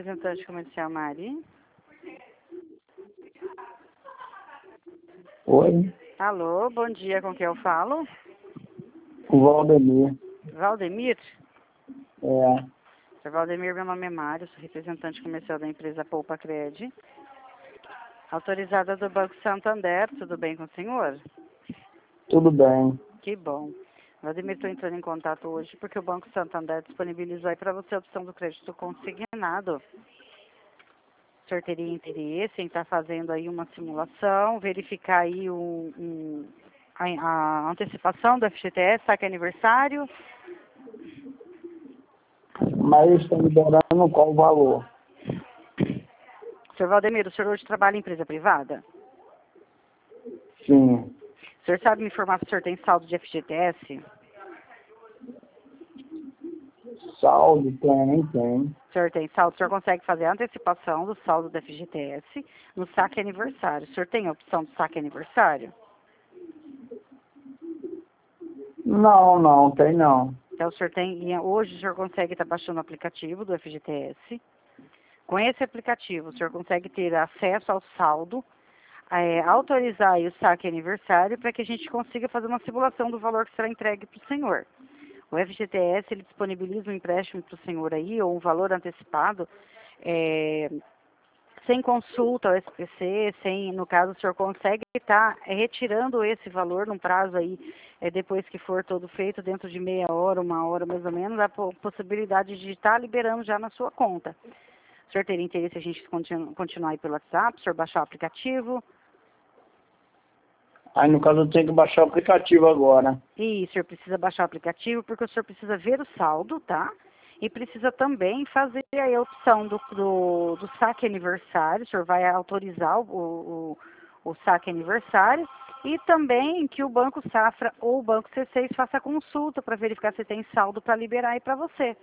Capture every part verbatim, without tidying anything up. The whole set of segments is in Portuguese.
representante comercial Mari. Oi, Alô, bom dia, com quem eu falo? o Valdemir. Valdemir? É, Senhor Valdemir, meu nome é Mário, sou representante comercial da empresa Poupa Cred, autorizada do Banco Santander, tudo bem com o senhor? tudo bem. Que bom. Valdemir, estou entrando em contato hoje porque o Banco Santander disponibilizou aí para você a opção do crédito consignado. O senhor teria interesse em estar fazendo aí uma simulação, verificar aí um, um, a, a antecipação do F G T S, saque aniversário? Mas eles estão liberando qual o valor? Senhor Valdemir, o senhor hoje trabalha em empresa privada? Sim, O senhor sabe me informar se o senhor tem saldo de F G T S? saldo tem, tem. O senhor tem saldo? O senhor consegue fazer a antecipação do saldo do F G T S no saque aniversário? O senhor tem a opção do saque aniversário? Não, não, tem não. Então, o senhor tem, hoje o senhor consegue estar baixando o aplicativo do F G T S. Com esse aplicativo, o senhor consegue ter acesso ao saldo, é, autorizar aí o saque aniversário para que a gente consiga fazer uma simulação do valor que será entregue para o senhor. O F G T S, ele disponibiliza um empréstimo para o senhor aí, ou um valor antecipado, é, sem consulta ao S P C, sem, no caso, o senhor consegue estar é, retirando esse valor num prazo aí, é, depois que for todo feito, dentro de meia hora, uma hora mais ou menos, a possibilidade de estar liberando já na sua conta. O senhor teria interesse em a gente continu continuar aí pelo WhatsApp, o senhor baixar o aplicativo? Aí no caso eu tenho que baixar o aplicativo agora. E o senhor precisa baixar o aplicativo porque o senhor precisa ver o saldo, tá? E precisa também fazer aí a opção do, do, do saque aniversário, o senhor vai autorizar o, o, o saque aniversário e também que o Banco Safra ou o Banco C seis faça consulta para verificar se tem saldo para liberar aí para você.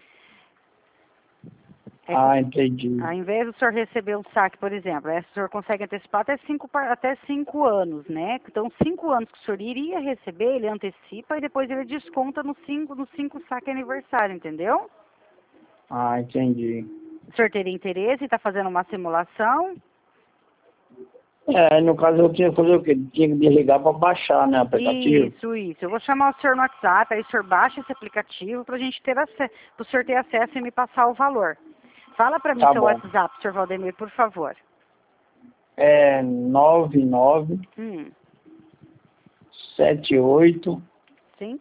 É, Ah, entendi. ao invés do senhor receber um saque, por exemplo, é, o senhor consegue antecipar até cinco, até cinco anos, né? Então, cinco anos que o senhor iria receber, ele antecipa e depois ele desconta no cinco, no cinco saque aniversário, entendeu? Ah, entendi. O senhor teria interesse em estar fazendo uma simulação? É, no caso eu tinha que fazer o quê? Tinha que desligar para baixar, né, o aplicativo? Isso, isso. Eu vou chamar o senhor no WhatsApp, aí o senhor baixa esse aplicativo para a gente ter acesso, para o senhor ter acesso e me passar o valor. Fala para mim Tá seu bom. WhatsApp, senhor Valdemir, por favor. É nove nove Hum, sete oito sim,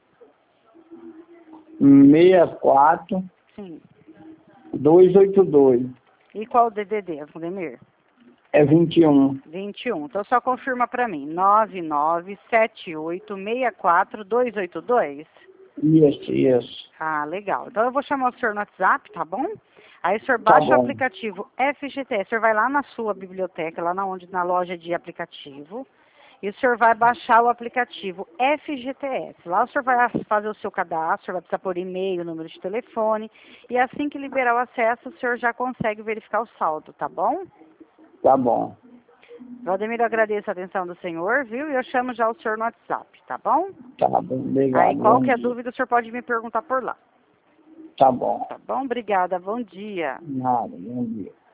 seis quatro sim. dois oito dois. E qual o D D D, Valdemir? É vinte e um. vinte e um. Então só confirma para mim. nove nove sete oito seis quatro dois oito dois. Isso, isso. Ah, legal. Então eu vou chamar o senhor no WhatsApp, tá bom? Aí o senhor Tá baixa o bom. aplicativo F G T S. O senhor vai lá na sua biblioteca, lá na, onde, na loja de aplicativo. E o senhor vai baixar o aplicativo F G T S. Lá o senhor vai fazer o seu cadastro, o senhor vai precisar pôr e-mail, número de telefone. E assim que liberar o acesso, o senhor já consegue verificar o saldo, tá bom? Tá bom. Valdemir, eu agradeço a atenção do senhor, viu? E eu chamo já o senhor no WhatsApp, tá bom? Tá bom. Obrigado. Aí Bom qualquer dia. dúvida o senhor pode me perguntar por lá. Tá bom. Tá bom? Obrigada, bom dia. Nada. Bom dia.